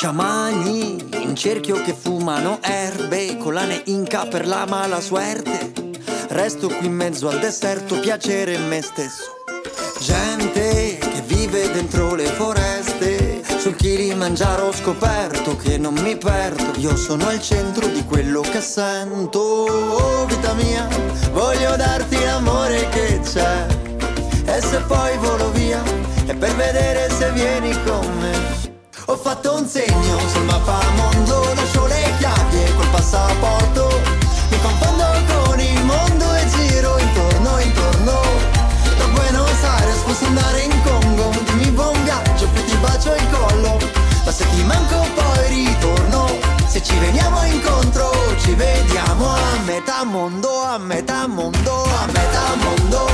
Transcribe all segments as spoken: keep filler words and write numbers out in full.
Sciamani in cerchio che fumano erbe, collane inca per la mala suerte. Resto qui in mezzo al deserto, piacere me stesso. Gente che vive dentro le foreste, sul Kilimangiaro ho scoperto che non mi perdo. Io sono al centro di quello che sento. Oh vita mia, voglio darti l'amore che c'è, e se poi volo via è per vedere se vieni con me. Ho fatto un segno sul mappamondo, lascio le chiavi e col passaporto mi confondo con il mondo e giro intorno, intorno. Da Buenos Aires posso andare in Congo, dimmi buon viaggio, poi ti bacio il collo. Ma se ti manco poi ritorno, se ci veniamo incontro ci vediamo a metà mondo, a metà mondo, a metà mondo,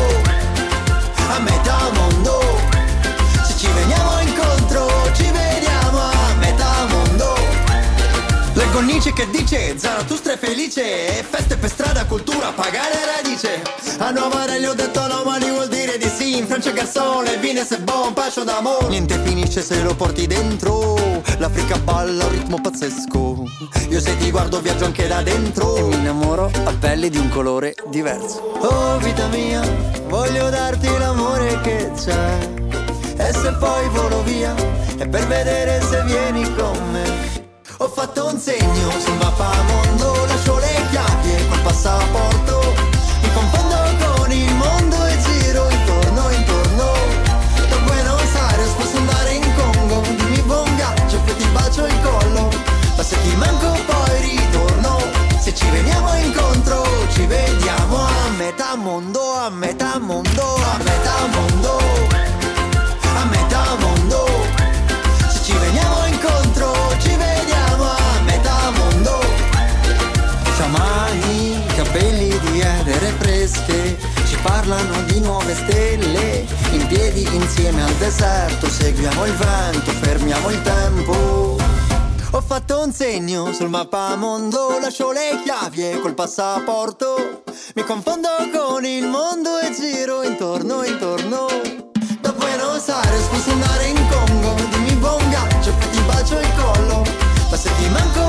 a metà mondo. Se ci veniamo incontro ci vediamo a metà mondo. Leggo Nietzsche che dice Zarathustra è felice, feste per strada, cultura, pagare radice. A Novara gli ho detto no ma li vuol dire di sì. In Francia garçon, le vine c'est bon, pascio d'amore. Niente finisce se lo porti dentro, l'Africa balla a un ritmo pazzesco. Io se ti guardo viaggio anche da dentro e mi innamoro a pelle di un colore diverso. Oh vita mia, voglio darti l'amore che c'è, e se poi volo via è per vedere se vieni con me. Ho fatto un segno sul mappamondo, lascio le chiavi e col passaporto mi confondo con il mondo e giro intorno, intorno. Da Buenos Aires posso andare in Congo, dimmi buon viaggio, poi ti bacio il collo. Ma se ti manco poi ritorno, se ci veniamo incontro ci vediamo a metà mondo, a metà mondo, a metà mondo, a metà mondo. Se ci veniamo incontro ci vediamo a metà mondo. Sciamani, capelli di erre fresche, ci parlano di nuove stelle. In piedi insieme al deserto, seguiamo il vento, fermiamo il tempo. Ho fatto un segno sul mappamondo, lascio le chiavi e col passaporto mi confondo con il mondo e giro intorno, intorno. Da Buenos Aires posso andare in Congo, dimmi buon viaggio, poi ti bacio il collo. Ma se ti manco